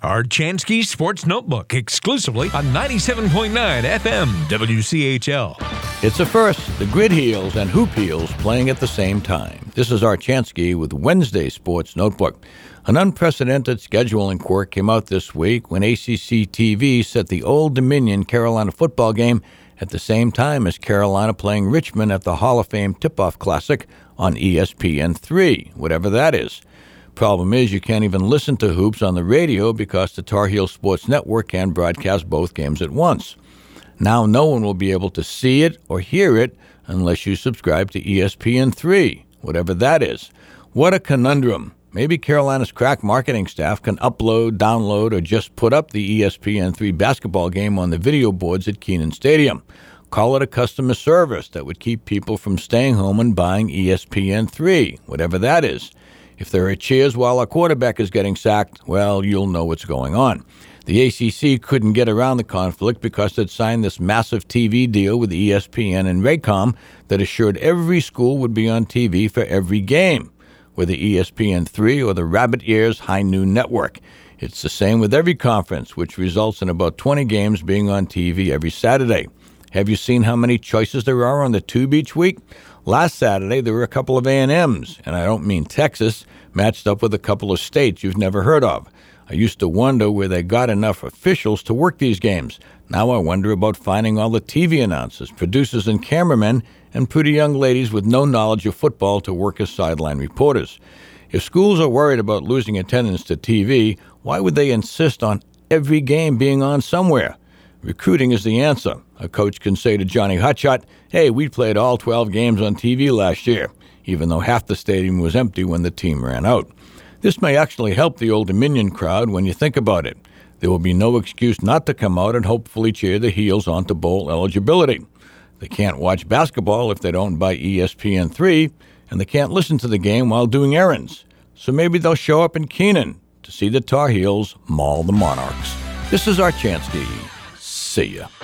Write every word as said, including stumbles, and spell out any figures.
Archansky Sports Notebook, exclusively on ninety-seven point nine F M W C H L. It's a first, the Grid Heels and Hoop Heels playing at the same time. This is Archansky with Wednesday Sports Notebook. An unprecedented scheduling quirk came out this week when A C C T V set the Old Dominion Carolina football game at the same time as Carolina playing Richmond at the Hall of Fame Tip-Off Classic on E S P N three, whatever that is. Problem is, you can't even listen to hoops on the radio because the Tar Heel Sports Network can broadcast both games at once. Now no one will be able to see it or hear it unless you subscribe to E S P N three, whatever that is. What a conundrum. Maybe Carolina's crack marketing staff can upload, download, or just put up the E S P N three basketball game on the video boards at Kenan Stadium. Call it a customer service that would keep people from staying home and buying E S P N three, whatever that is. If there are cheers while a quarterback is getting sacked, well, you'll know what's going on. The A C C couldn't get around the conflict because they'd signed this massive T V deal with E S P N and Raycom that assured every school would be on T V for every game, whether E S P N three or the Rabbit Ears High Noon Network. It's the same with every conference, which results in about twenty games being on T V every Saturday. Have you seen how many choices there are on the tube each week? Last Saturday, there were a couple of A and M's, and I don't mean Texas, matched up with a couple of states you've never heard of. I used to wonder where they got enough officials to work these games. Now I wonder about finding all the T V announcers, producers, and cameramen, and pretty young ladies with no knowledge of football to work as sideline reporters. If schools are worried about losing attendance to T V, why would they insist on every game being on somewhere? Recruiting is the answer. A coach can say to Johnny Hotshot, hey, we played all twelve games on T V last year, even though half the stadium was empty when the team ran out. This may actually help the Old Dominion crowd when you think about it. There will be no excuse not to come out and hopefully cheer the Heels onto bowl eligibility. They can't watch basketball if they don't buy E S P N three, and they can't listen to the game while doing errands. So maybe they'll show up in Kenan to see the Tar Heels maul the Monarchs. This is Archansky. See ya.